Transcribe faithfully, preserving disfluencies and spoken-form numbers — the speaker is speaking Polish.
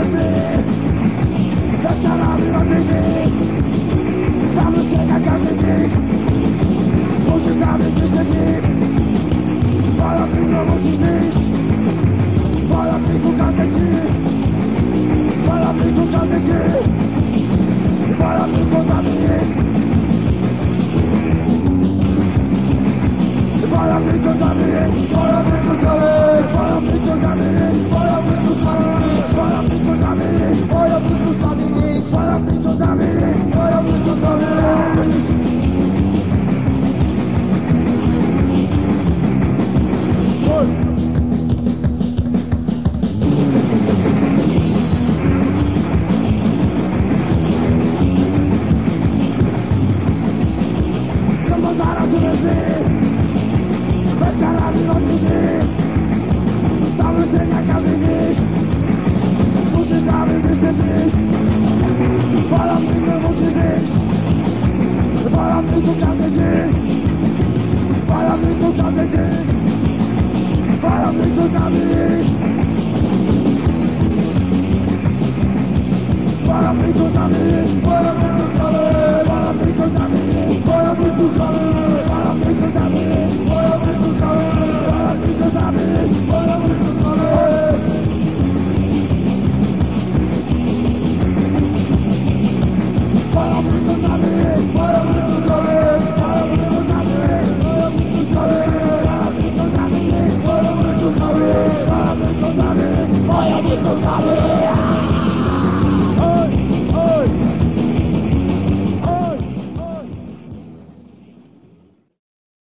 sny, za ścianami odbyty. Tam już biega każdy dziś, musisz nawet myśleć ich. Falowniku musisz iść, falowniku każdy ci, falowniku każdy ci, falowniku zabij ich. Falowniku zabij ich, falowniku zabij ich, falowniku zabij ich, falowniku zabij ich, falowniku zabij ich, falowniku zabij ich, falowniku zabij ich, falowniku zabij ich. Moja nie to